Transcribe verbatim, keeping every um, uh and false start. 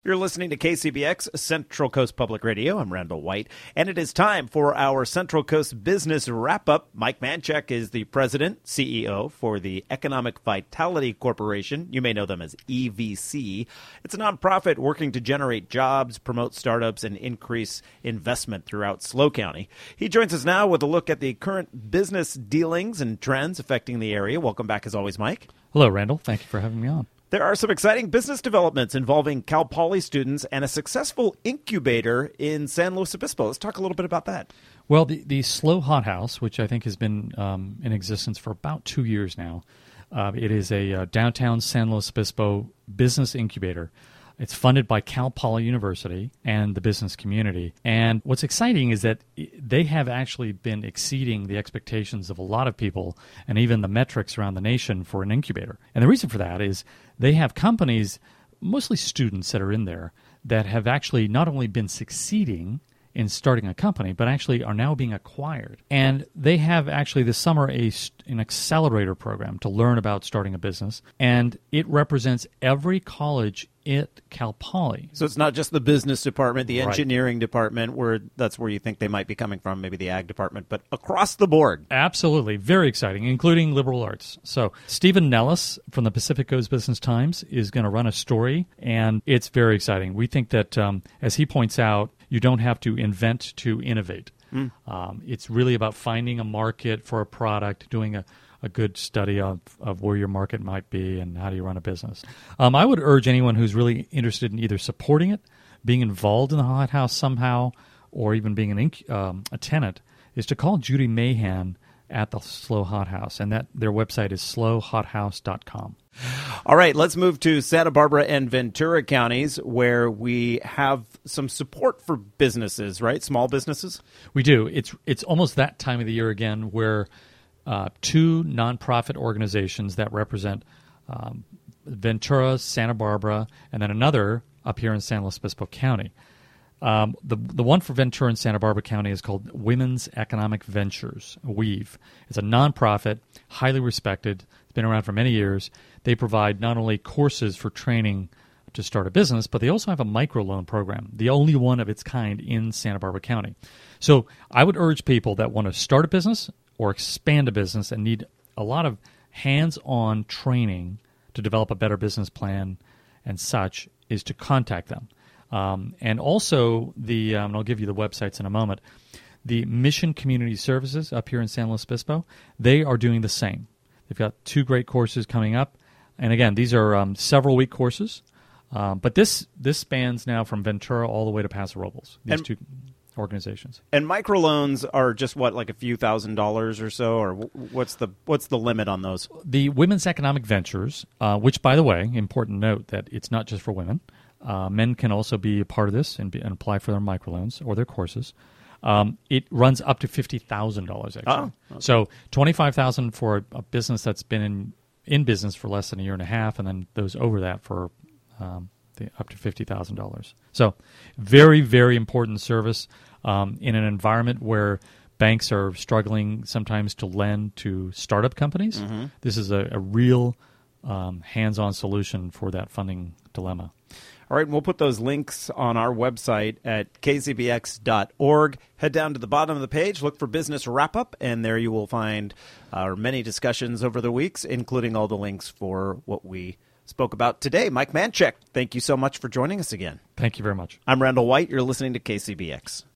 You're listening to K C B X, Central Coast Public Radio. I'm Randall White, and it is time for our Central Coast Business Wrap-Up. Mike Manchek is the president, C E O for the Economic Vitality Corporation. You may know them as E V C. It's a nonprofit working to generate jobs, promote startups, and increase investment throughout SLO County. He joins us now with a look at the current business dealings and trends affecting the area. Welcome back, as always, Mike. Hello, Randall. Thank you for having me on. There are some exciting business developments involving Cal Poly students and a successful incubator in San Luis Obispo. Let's talk a little bit about that. Well, the, the SLO Hot House, which I think has been um, in existence for about two years now, uh, it is a uh, downtown San Luis Obispo business incubator. It's funded by Cal Poly University and the business community. And what's exciting is that they have actually been exceeding the expectations of a lot of people and even the metrics around the nation for an incubator. And the reason for that is they have companies, mostly students that are in there, that have actually not only been succeeding in starting a company, but actually are now being acquired. And they have actually this summer a, an accelerator program to learn about starting a business, and it represents every college at Cal Poly. So it's not just the business department, the Right. engineering department, where that's where you think they might be coming from, maybe the ag department, but across the board. Absolutely. Very exciting, including liberal arts. So Stephen Nellis from the Pacific Coast Business Times is going to run a story, and it's very exciting. We think that, um, as he points out, you don't have to invent to innovate. Mm. Um, it's really about finding a market for a product, doing a, a good study of, of where your market might be and how do you run a business. Um, I would urge anyone who's really interested in either supporting it, being involved in the Hot House somehow, or even being an inc- um, a tenant, is to call Judy Mahan at the SLO Hot House, and that their website is slo hot house dot com. All right, let's move to Santa Barbara and Ventura counties, where we have some support for businesses, right? Small businesses? We do. It's it's almost that time of the year again where uh, two nonprofit organizations that represent um, Ventura, Santa Barbara, and then another up here in San Luis Obispo County. Um, the the one for Ventura and Santa Barbara County is called Women's Economic Ventures, WEAVE. It's a nonprofit, highly respected. It's been around for many years. They provide not only courses for training to start a business, but they also have a microloan program, the only one of its kind in Santa Barbara County. So I would urge people that want to start a business or expand a business and need a lot of hands-on training to develop a better business plan and such is to contact them. Um, and also, the um, and I'll give you the websites in a moment, the Mission Community Services up here in San Luis Obispo, they are doing the same. They've got two great courses coming up. And again, these are um, several-week courses. Um, but this this spans now from Ventura all the way to Paso Robles, these and, two organizations. And microloans are just, what, like a few thousand dollars or so? Or what's the what's the limit on those? The Women's Economic Ventures, uh, which, by the way, important note that it's not just for women. Uh, men can also be a part of this and, be, and apply for their microloans or their courses. Um, it runs up to fifty thousand dollars, actually. Oh, okay. So twenty-five thousand dollars for a, a business that's been in, in business for less than a year and a half, and then those over that for um, the, up to fifty thousand dollars. So very, very important service um, in an environment where banks are struggling sometimes to lend to startup companies. Mm-hmm. This is a, a real um, hands-on solution for that funding dilemma. All right, and we'll put those links on our website at k c b x dot org. Head down to the bottom of the page, look for Business Wrap-Up, and there you will find our many discussions over the weeks, including all the links for what we spoke about today. Mike Manchek, thank you so much for joining us again. Thank you very much. I'm Randall White. You're listening to K C B X.